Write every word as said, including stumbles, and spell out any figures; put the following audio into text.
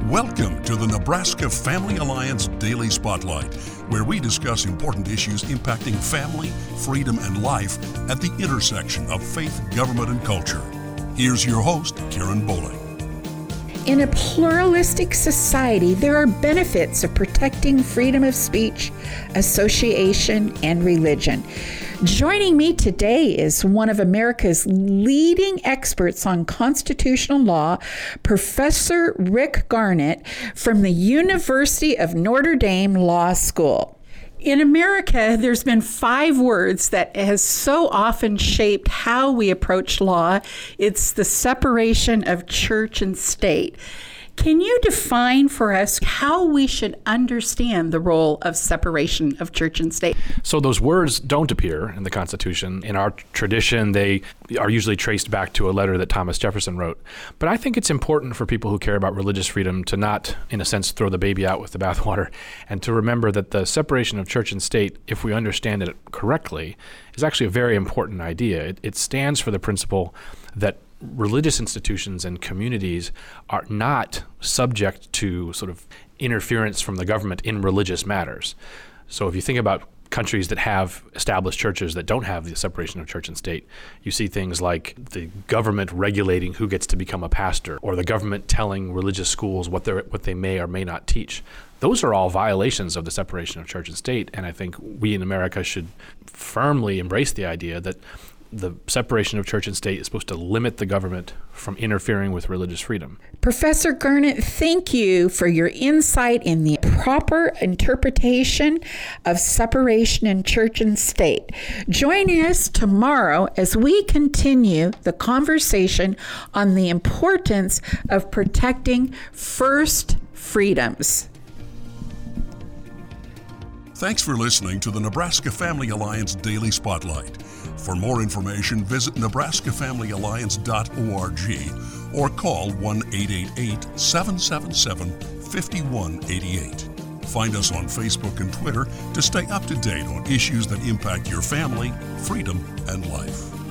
Welcome to the Nebraska Family Alliance Daily Spotlight, where we discuss important issues impacting family, freedom, and life at the intersection of faith, government, and culture. Here's your host, Karen Bowling. In a pluralistic society, there are benefits of protecting freedom of speech, association, and religion. Joining me today is one of America's leading experts on constitutional law, Professor Rick Garnett from the University of Notre Dame Law School. In America, there's been five words that has so often shaped how we approach law. It's the separation of church and state. Can you define for us how we should understand the role of separation of church and state? So those words don't appear in the Constitution. In our tradition, they are usually traced back to a letter that Thomas Jefferson wrote. But I think it's important for people who care about religious freedom to not, in a sense, throw the baby out with the bathwater, and to remember that the separation of church and state, if we understand it correctly, is actually a very important idea. It, it stands for the principle that religious institutions and communities are not subject to sort of interference from the government in religious matters. So if you think about countries that have established churches that don't have the separation of church and state, you see things like the government regulating who gets to become a pastor, or the government telling religious schools what they what they may or may not teach. Those are all violations of the separation of church and state, and I think we in America should firmly embrace the idea that the separation of church and state is supposed to limit the government from interfering with religious freedom. Professor Garnett, thank you for your insight in the proper interpretation of separation in church and state. Join us tomorrow as we continue the conversation on the importance of protecting first freedoms. Thanks for listening to the Nebraska Family Alliance Daily Spotlight. For more information, visit nebraska family alliance dot org or call one eight eight eight, seven seven seven, five one eight eight. Find us on Facebook and Twitter to stay up to date on issues that impact your family, freedom, and life.